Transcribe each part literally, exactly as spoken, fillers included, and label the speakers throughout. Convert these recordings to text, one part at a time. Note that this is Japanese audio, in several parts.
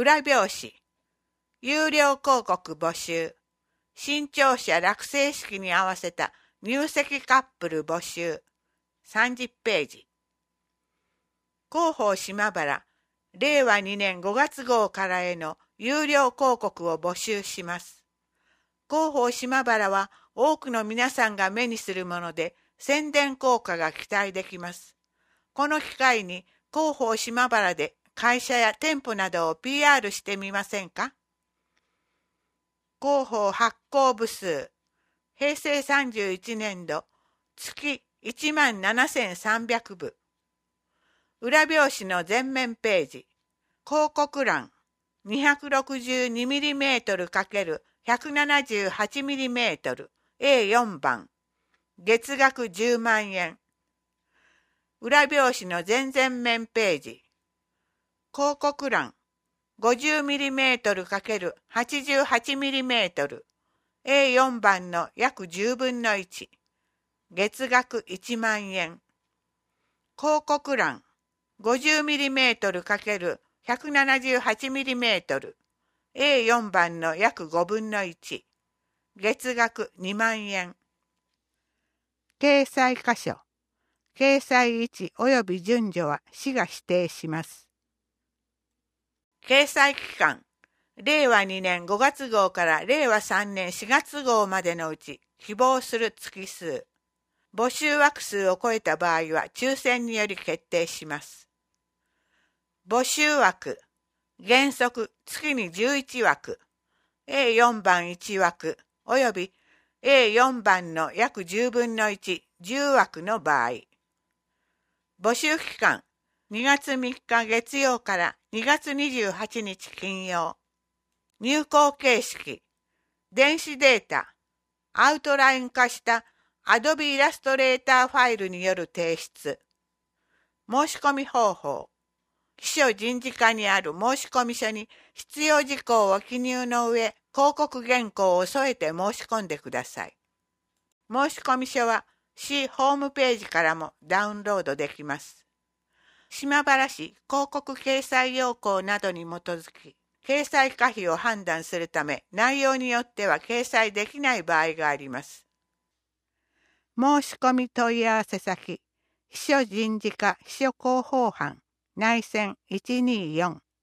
Speaker 1: 裏表紙、有料広告募集、新庁舎落成式に合わせた入籍カップル募集、さんじゅっページ。広報島原、れいわにねんごがつ号からへの有料広告を募集します。広報島原は多くの皆さんが目にするもので宣伝効果が期待できます。この機会に広報島原で会社や店舗などを ピーアール してみませんか？広報発行部数、へいせいさんじゅういちねんど、月いちまんななせんさんびゃくぶ。裏表紙の全面ページ、広告欄 にひゃくろくじゅうにミリメートル×ひゃくななじゅうはちミリメートル エーよん 番、月額じゅうまんえん。裏表紙の全然面ページ、広告欄 ごじゅうミリメートル×はちじゅうはちミリメートル エーよん 番の約じゅうぶんのいち、月額いちまんえん。広告欄 ごじゅうミリメートル×ひゃくななじゅうはちミリメートル エーよん 番の約ごぶんのいち、月額にまんえん。掲載箇所、掲載位置及び順序は市が指定します。掲載期間、れいわにねんごがつ号かられいわさんねんしがつ号までのうち希望する月数。募集枠数を超えた場合は抽選により決定します。募集枠、原則月にじゅういちわく、エーよん 番いちわく、および エーよん 番の約じゅうぶんのいち、じゅうわくの場合。募集期間、にがつみっか月曜からにがつにじゅうはちにち金曜。入稿形式、電子データ、アウトライン化したAdobe イラストレーターファイルによる提出。申し込み方法。秘書人事課にある申込書に必要事項を記入の上、広告原稿を添えて申し込んでください。申込書は市ホームページからもダウンロードできます。島原市広告掲載要項などに基づき、掲載可否を判断するため、内容によっては掲載できない場合があります。申し込み問い合わせ先、秘書人事課秘書広報班、内線いちによん。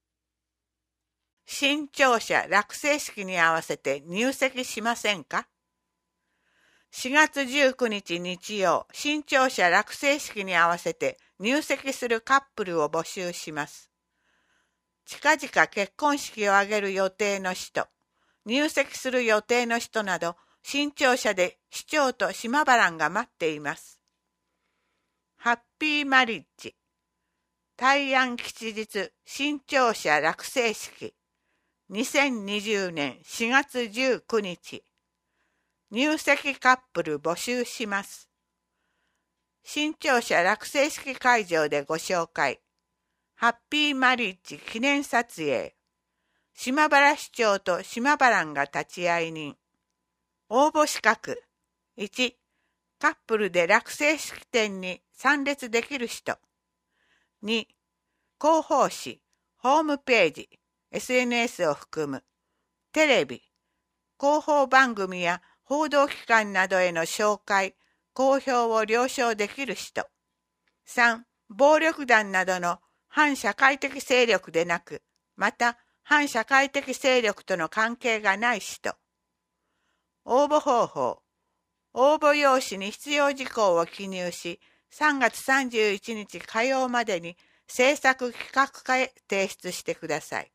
Speaker 1: 新庁舎落成式に合わせて入籍しませんか？しがつじゅうくにち日曜、新庁舎落成式に合わせて入籍するカップルを募集します。近々結婚式を挙げる予定の人、入籍する予定の人など、新庁舎で市長と島原が待っています。ハッピーマリッジ、大安吉日新庁舎落成式、にせんにじゅうねんしがつじゅうくにち、入籍カップル募集します。新庁舎落成式会場でご紹介。ハッピーマリッジ記念撮影。島原市長と島原が立ち会い人。応募資格。いち、カップルで落成式典に参列できる人。に、広報誌、ホームページ、エスエヌエス を含む、テレビ、広報番組や報道機関などへの紹介、公表を了承できる人。さん、暴力団などの反社会的勢力でなく、また反社会的勢力との関係がない人。応募方法。応募用紙に必要事項を記入し、さんがつさんじゅういちにち火曜までに制作企画課へ提出してください。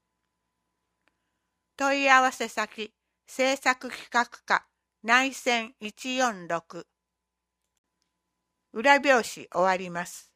Speaker 1: 問い合わせ先、制作企画課、内線いちよんろく。裏表紙終わります。